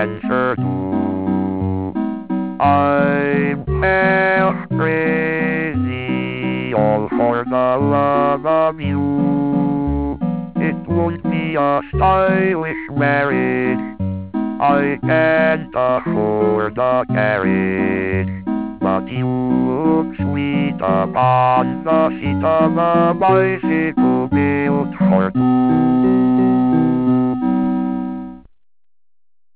answer to. I'm half crazy, all for the love of you. It won't be a stylish marriage, I can't afford a carriage, but you look sweet upon the seat of a bicycle built for two.